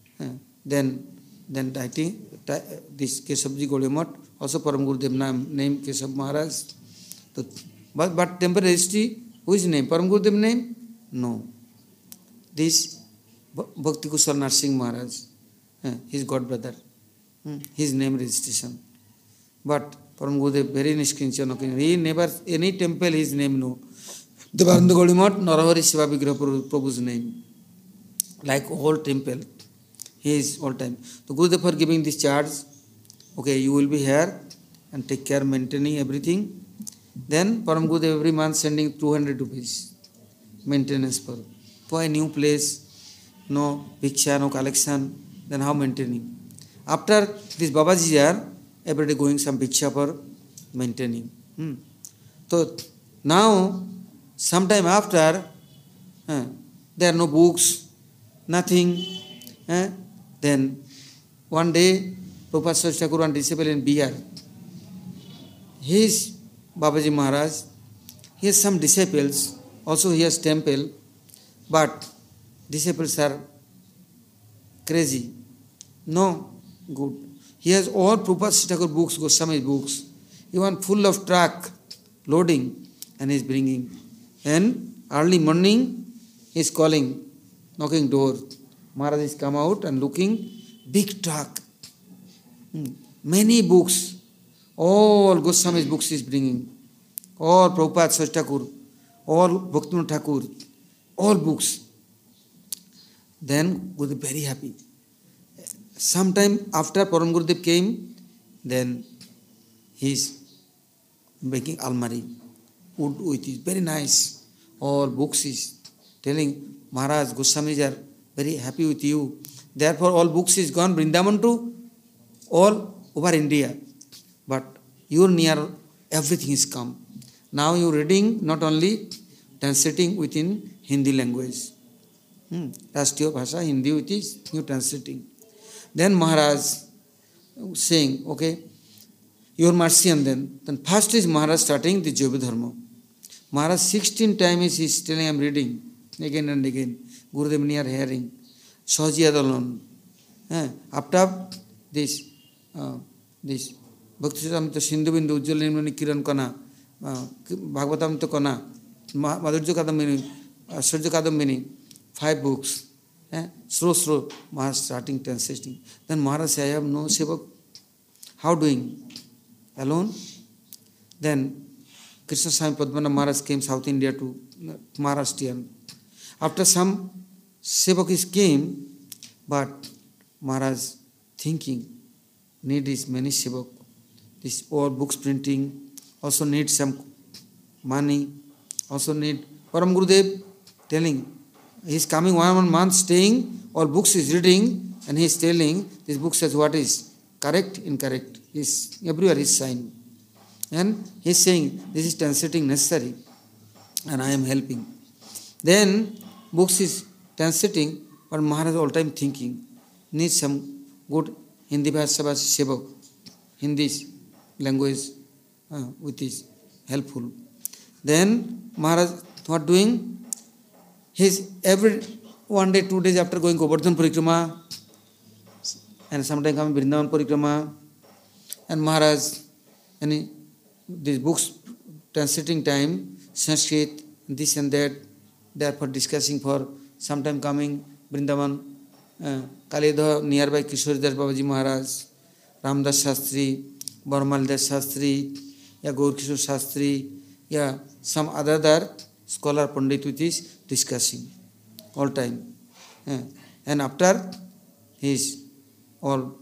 Then I think this Keshavji Gaudiya, also Param Gurudev name Keshav Maharaj. But temple registry, who is name? Param Gurudev name? No. This Bhakti Kushal Narsingh Maharaj, his god brother, his name registration. But Param Gurudev very niskinchan, he never, any temple his name no. Devananda Gaudiya, Narahari Shiva Vigraha Prabhu's name. Like whole temple, he is all time. So Gurudev for giving this charge, okay, you will be here and take care maintaining everything. Then Param Gurudev every month sending 200 rupees maintenance for a new place. No picture, no collection, then how maintaining? After this Babaji are every day going some picture for maintaining. So now, sometime after, there are no books, nothing. Then one day, Prabhupada Saraswati Thakur, one disciple in Bihar, his Babaji Maharaj, he has some disciples, also he has temple, but disciples are crazy. No good. He has all Prabhupada Saraswati Thakur books, Goswami books, even full of truck, loading, and he is bringing. And early morning, he is calling, knocking door. Maharaj is come out and looking, big truck, many books, all Goswami's books is bringing, all Prabhupada Saraswati Thakur, all Bhaktivinoda Thakur, all books. Then Gurudev very happy. Sometime after Param Gurudev came, then he is making almari, wood with it, very nice. All books is telling Maharaj, Goswamis are very happy with you. Therefore, all books is gone Vrindavan to all over India. But you near everything is come. Now you reading not only translating within Hindi language. Rashtriya Bhasha, Hindi which is you translating. Then Maharaj saying, okay, your mercy and then first is Maharaj starting the Jaiva Dharma. Maharaj 16 times is telling I am reading again and again. Gurudev near hearing. Sahaji Adalon. After this Bhakti Siddhamrita Sindhu Bindu Ujjwal Nirmani Kiran Kana Bhagavatamrita Kana Madhurya Kadambini, Aishwarya Kadambini, 5 books. Slow, Maharaj starting translating. Then Maharaj said, I have no sevak. How doing? Alone? Then Krishna Swami Padmanabh Maharaj came South India to Maharashtrian. After some sevakis came, but Maharaj thinking, need is many sevak. This all books printing, also need some money, also need. Param Gurudev telling, he is coming 1 month staying, all books is reading, and he is telling, this book says what is correct, incorrect. Everywhere is sign. And he is saying, this is translating necessary, and I am helping. Then, books is translating, but Maharaj all time thinking, needs some good Hindi Bhasha Sevak, Hindi language, which is helpful. Then, Maharaj, what doing? He's every 1 day, 2 days after going Govardhan Parikrama, and sometimes coming Vrindavan Parikrama, and Maharaj, and these books translating time, Sanskrit, this and that, therefore discussing for sometime coming Vrindavan, Kalidha nearby Kishoridas Babaji Maharaj, Ramdas Shastri, Barmaldas Shastri, ya Gaur Kishore Shastri, ya some other scholar Pandit which is discussing all time. And after his all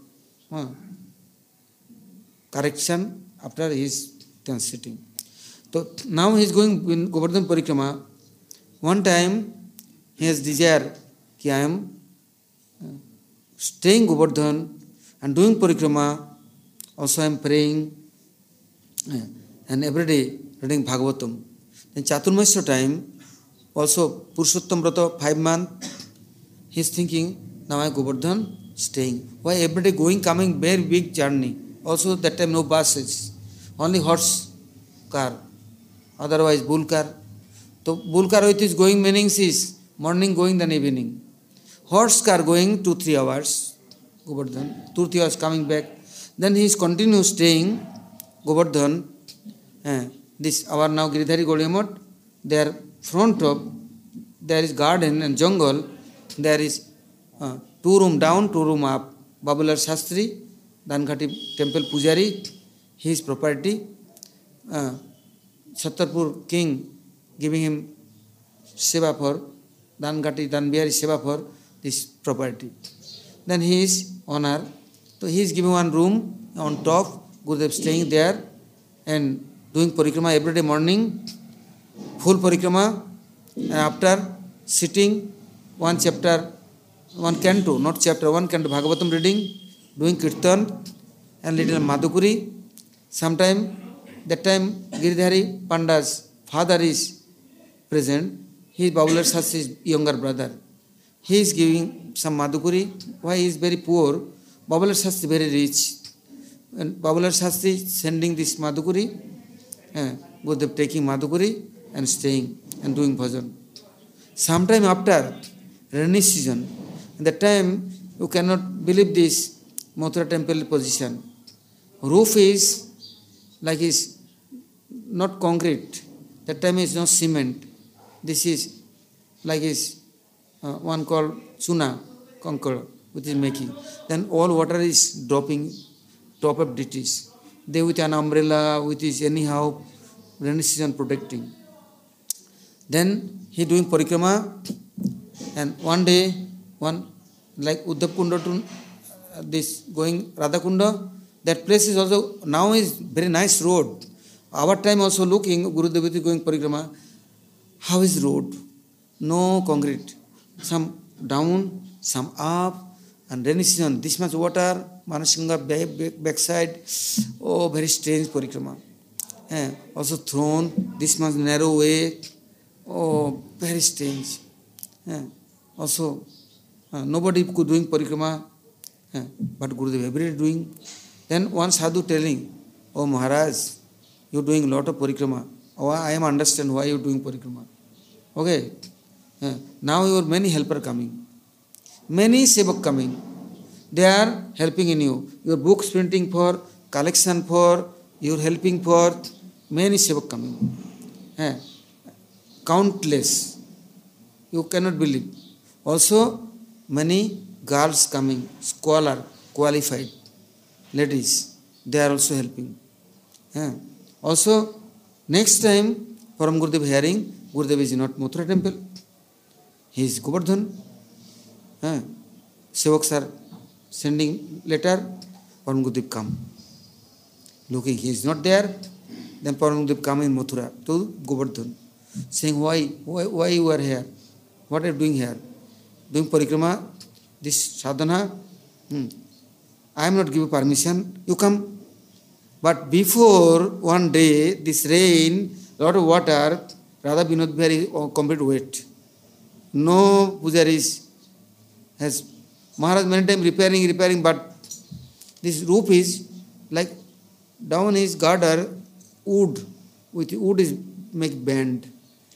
correction, after his translating. So now he is going in Govardhan Parikrama. One time he has desire that I am staying Govardhan and doing Parikrama. Also I am praying and every day reading Bhagavatam. In Chaturmasya time, also Purushottam Vrata 5 months, he is thinking, now I Govardhan staying. Why every day going, coming, very big journey. Also that time no buses, only horse car, otherwise bull car. So bull car with is going meanings is morning going then evening. Horse car going 2-3 hours, Govardhan, 2-3 hours coming back. Then he is continue staying Govardhan. This our now Giridhari Gaudiya Math, their front of there is garden and jungle, there is 2 room down, 2 room up. Babular Shastri, Danghati temple Pujari, his property. Sattarpur king giving him seva for Danghati, Danbihari seva for this property. Then he is honor. So he is giving 1 room on top, Gurudev staying there and doing parikrama every day morning, full parikrama, and after sitting 1 chapter, 1 canto, not chapter, 1 canto Bhagavatam reading, doing kirtan and little madhukuri. Sometime, that time Giridhari Panda's father is present. He is Babular Shastri's younger brother. He is giving some madhukuri. Why he is very poor? Babular Shastri very rich. And Babular Shastri sending this madhukuri, Gurudev taking madhukuri and staying and doing bhajan. Sometime after rainy season, at that time you cannot believe this Mathura temple position. Roof is like is not concrete. That time is not cement. This is like is one called chuna, concrete, which is making. Then all water is dropping top of ditches. They with an umbrella, which is anyhow rainy season protecting. Then he doing parikrama, and one day, one like Uddhav Kunda to this going Radhakunda, that place is also now is very nice road. Our time also looking, Gurudev is going parikrama. How is road? No concrete. Some down, some up, and rainy season, this much water, Manashinga backside. Oh, very strange parikrama. Also thrown, this much narrow way. Oh, very strange. Also, nobody could doing parikrama, but Gurudev every day doing. Then one sadhu telling, oh Maharaj, you doing lot of parikrama. Oh, I am understand why you doing parikrama. Okay. Now your many helper coming. Many sevak coming. They are helping in you. Your books printing for, collection for, you are helping for, many sevak coming. countless. You cannot believe. Also, many girls coming, scholar, qualified, ladies, they are also helping. Also, next time, Param Gurudev hearing, Gurudev is not Mathura temple, he is Govardhan. Sevaks are sending letter, Param Gurudev come. Looking, he is not there, then Param Gurudev come in Mathura to Govardhan, saying, why you are here? What are you doing here? Doing parikrama, this sadhana? I am not giving permission, you come. But before one day, this rain, lot of water, Radha Vinod Bihari complete wet. No pujaris has Maharaj many times repairing, but this roof is like down his garter, wood, with wood is make bend.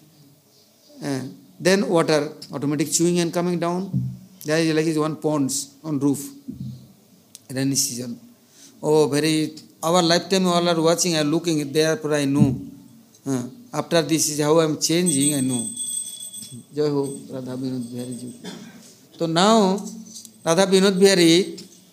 Then water, automatic chewing and coming down. There is like is one ponds on roof. Rainy season. Oh, our lifetime all are watching and looking, therefore I know. After this is how I am changing, I know. Jai Ho, Radha Vinod Bihari Ji. So now, Radha Vinod Bihari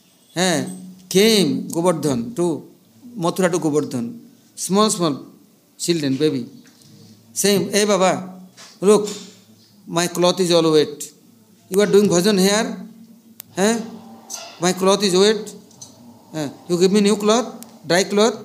came Govardhan to Mathura to Govardhan. Small children, baby. Saying, hey Baba, look, my cloth is all wet. You are doing bhajan here? My cloth is wet. You give me new cloth, dry cloth.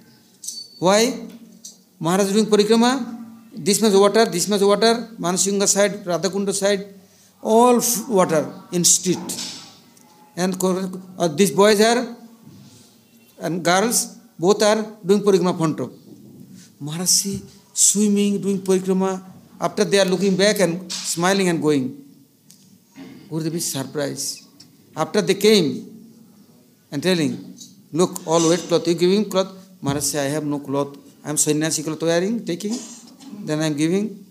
Why? Maharaj is doing parikrama. This much water, Manasinga side, Radhakunda side, all water in street. And these boys are, and girls, both are doing parikrama front of. Maharaj see, swimming, doing parikrama. After they are looking back and smiling and going. Gurudev is surprised. After they came and telling, look, all wet cloth, you giving cloth? Maharaj said, I have no cloth. I am sannyasi cloth wearing, taking. Then I am giving.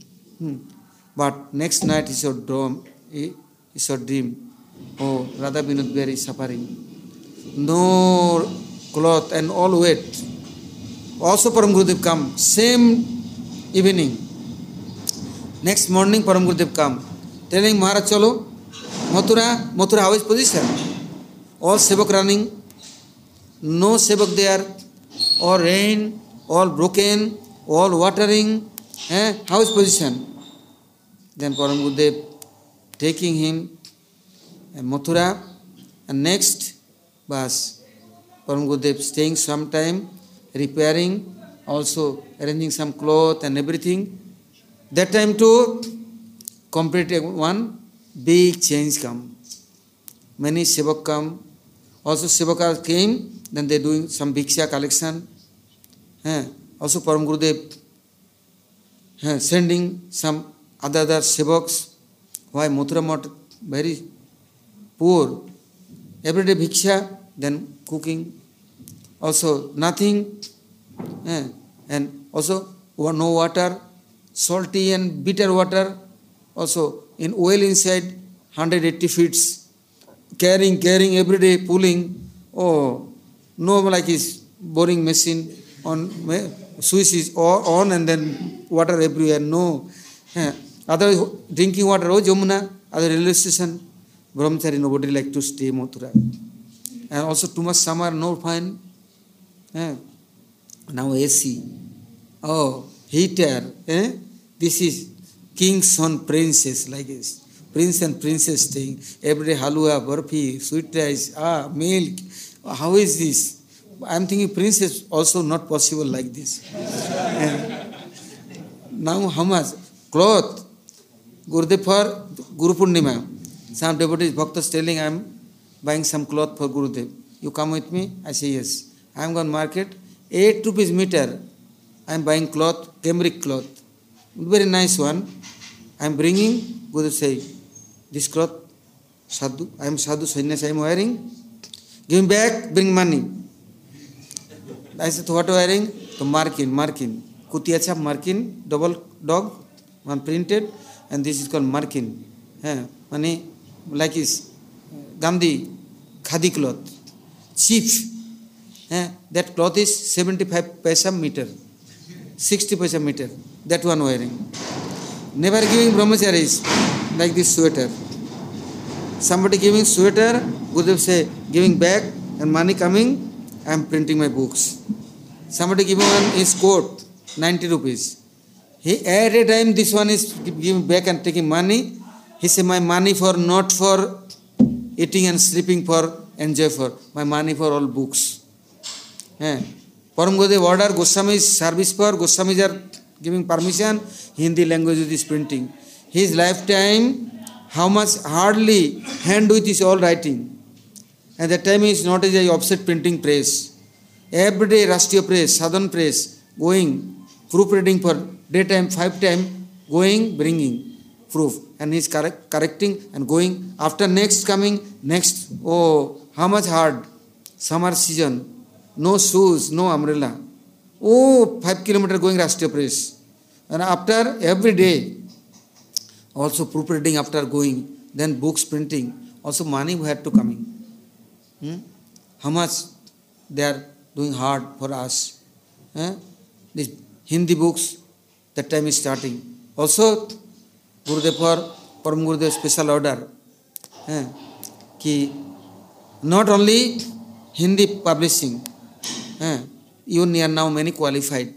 But next night he saw dream. Oh, Radha Vinod Bihari is suffering. No cloth and all wet. Also Param Gurudev come. Same evening. Next morning Param Gurudev come. Telling Maharaj, chalo, Mathura, how is position? All sevak running. No sevak there. All rain, all broken, all watering. How is position? Then Param Gurudev taking him and Mathura, and next bus Param Gurudev staying some time, repairing, also arranging some cloth and everything. That time too, complete one big change come. Many sevak come. Also sevaka came, then they doing some bhiksha collection. Also Param Gurudev sending some other sevaks. Why Mathura Math very poor. Every day bhiksha, then cooking. Also nothing. And also no water, salty and bitter water. Also in oil inside, 180 feet. Carrying every day, pulling. Oh, no like his boring machine on switch is on and then water everywhere. No. Other drinking water, oh Jamuna, other railway station, Brahmachari, nobody like to stay Mathura. And also too much summer, no fine. Now AC. Oh, heater. This is king's son, princess, like this. Prince and princess staying. Every day halwa, burfi, sweet rice, milk. How is this? I am thinking princess also not possible like this. Now how much? Cloth. Gurudev for Guru Purnima. Some devotees, bhaktas telling I am buying some cloth for Gurudev. You come with me? I say yes. I am going market. 8 rupees meter. I am buying cloth, cambric cloth. Very nice one. I am bringing. Gurudev say, this cloth, sadhu. I am sadhu, sannyas I am wearing. Give me back, bring money. I said, what wearing? So marking. Kutiya chap marking, double dog, one printed, and this is called marking. Money like is Gandhi khadi cloth, cheap. That cloth is 75 paisa meter, 60 paisa meter. That one wearing. Never giving brahmacharis like this sweater. Somebody giving sweater, Gurudev say, giving back and money coming, I am printing my books. Somebody giving one his coat, 90 rupees. He at a time this one is giving back and taking money. He say, my money for not for eating and sleeping for enjoy for, my money for all books. Param Gurudev order, Goswami's service for, Goswamis are giving permission, Hindi language is printing. His lifetime, how much hardly hand with his all writing. At that time he is not a offset printing press. Every day Rashtriya press, Southern press, going, proofreading for daytime, 5 time, going, bringing proof. And he is correcting and going. After next coming, next, oh, how much hard. Summer season, no shoes, no umbrella. Oh, 5 kilometers going Rashtriya press. And after every day, also proofreading after going, then books printing, also money we had to coming. How much they are doing hard for us. These Hindi books, that time is starting. Also, Gurudev for Param Gurudev special order. Ki not only Hindi publishing, you are now many qualified.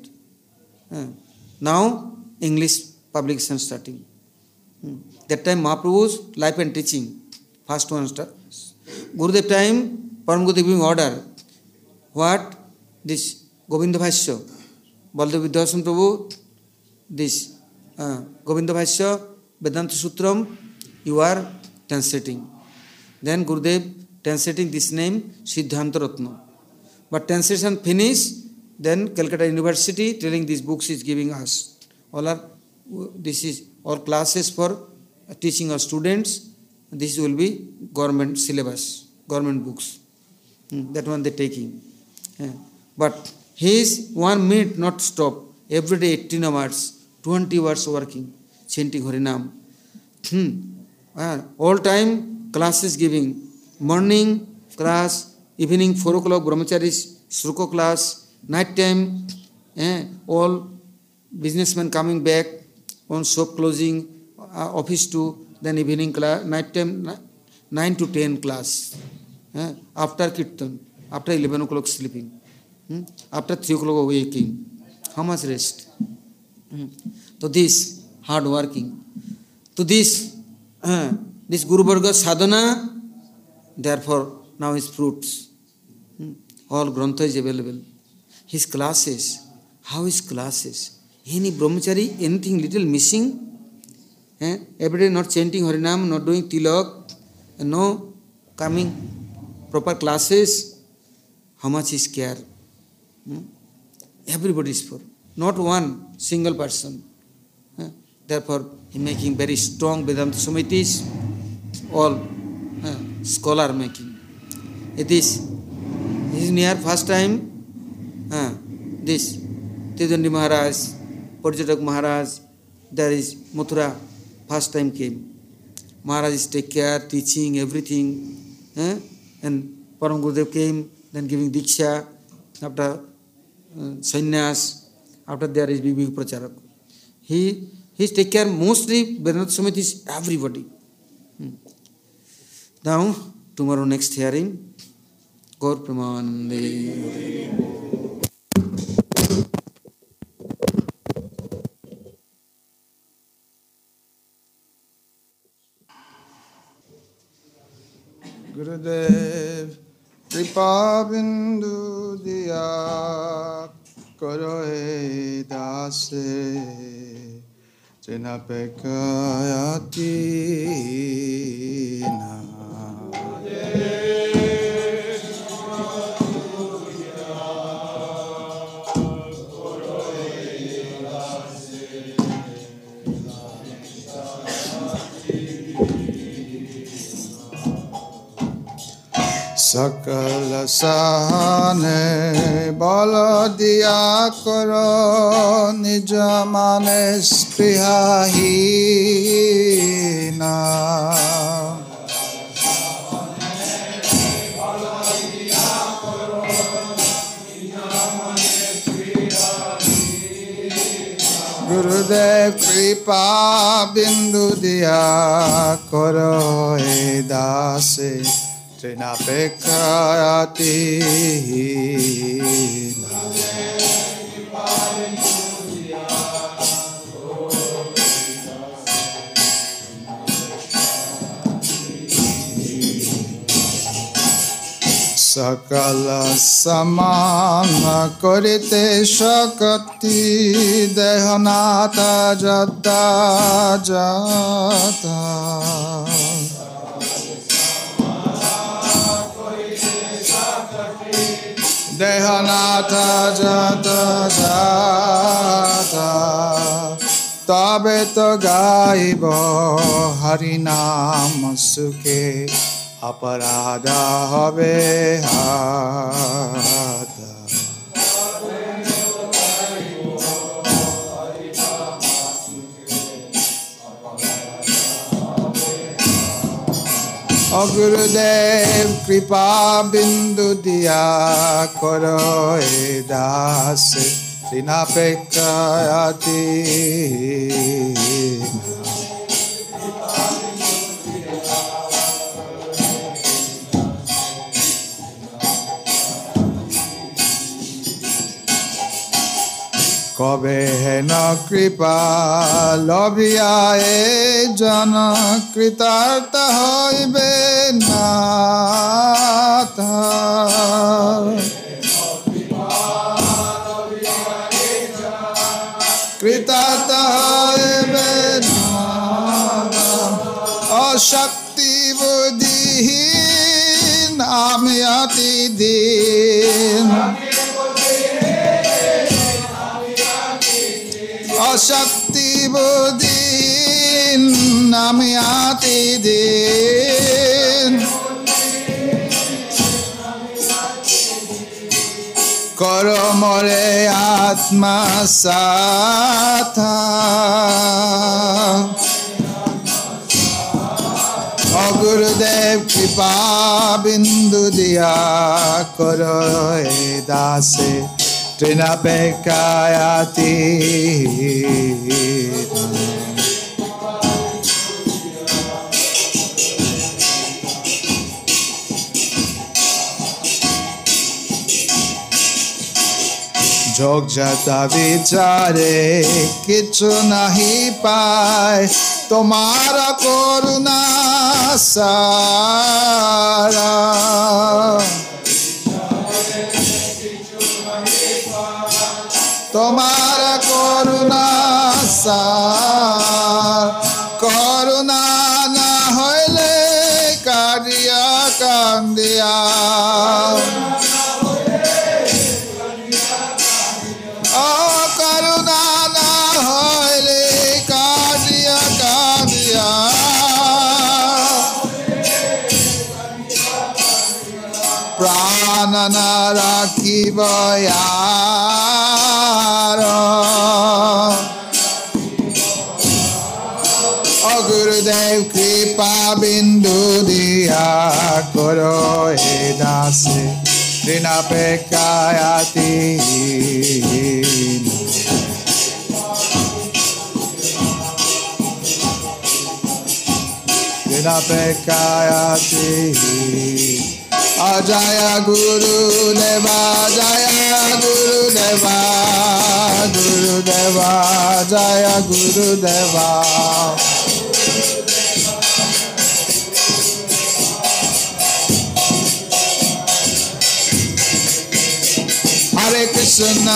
Now English publication starting. That time Mahaprabhu's life and teaching, first one start. Gurudev time, Param Gurudev giving order. What? This Govinda Bhashya, Baldev Vidyaswami Prabhu, this Govinda Bhashya, Vedanta Sutram, you are translating. Then Gurudev translating this name, Siddhanta Ratna. But translation finished, then Calcutta University telling these books is giving us. This is all classes for teaching our students. This will be government syllabus, government books. That one they taking. But his 1 minute not stop. Every day 18 hours, 20 hours working, chanting Harinam. All time classes giving. Morning class, evening 4 o'clock brahmacharis, Shruko class, night time, all businessmen coming back, on shop closing, office to, then evening class, night time 9 to 10 class. After Kirtan, after 11 o'clock sleeping, after 3 o'clock waking. How much rest? So this hard working. To this Guru Varga sadhana, therefore now his fruits. All grantha is available. His classes, how his classes? Any brahmachari, anything little missing? Every day not chanting Harinam, not doing tilak, no coming proper classes. How much is care? Everybody is for. Not one single person. Therefore, he making very strong Vedanta Samitis, all scholar making. This is near first time, this Tejandi Maharaj, Parjatak Maharaj, there is Mathura, first time came. Maharaj is take care, teaching, everything. And Param Gurudev came, then giving Diksha, after sannyas, after there is big pracharak. He take care mostly Vedanta Samitis, everybody. Now, tomorrow next hearing, Gaur Premanande. Gurudev Kripa Bindu Diya Karo He Dase Jena Pekayati Na Sakala sahane bala diya karo nija mane sprihahina गुरुदेव कृपा बिंदु दिया करो हे दासे तृणापेक्षाति सकल समान करिते शक्ति देहनाथ जता जाता देहनाथ जता जाता तबे तो गाइब हरि नाम सुखे अपराध हबे हाता गुरुदेव कृपा बिंदु दिया करो हे दास तृणापेक्षाति कबे हेन कृपा लभिया जन कृतार्थ हइबे नाथ कृतार्थ हइबे नाथ अशक्ति बुद्धिहीन আমি अति दीन अशक्ति बुद्धिहीन আমি अति दीन करो मोरे आत्मा साथा गुरुदेव कृपा बिंदु दिया करो हे दासे तृणापेक्षाति जोग जता विचारे किछु नहीं पाए तुम्हारा करुणा सारा तुम्हारा करुणा सार करुणा ना होले कादिया कांदिया करुणा ना होले कादिया कांदिया प्राण ना राखिब गुरुदेव कृपा बिंदु दिया करो हे दासे तृणापेक्षाति तृणापेक्षाति जय गुरुदेवा जय गुरुदेवा गुरुदेवा जय गुरुदेवा हरे कृष्णा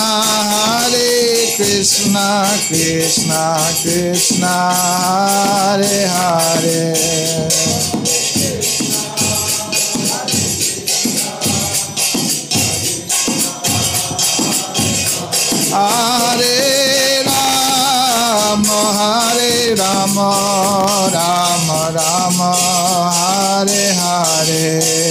कृष्णा कृष्णा हरे हरे हरे राम राम राम हरे हरे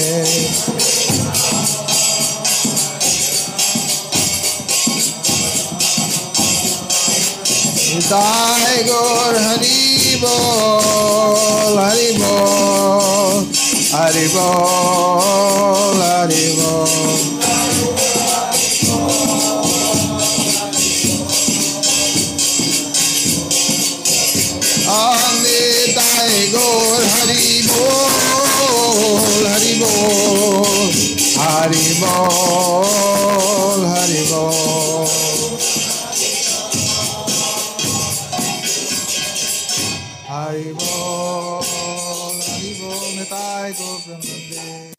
दाय गौर हरि बोल हरि बोल हरि बोल हरि बोल Hari Bol, Hari Bol. Hari Bol, Hari Bol, Nitai Gaur Premanande.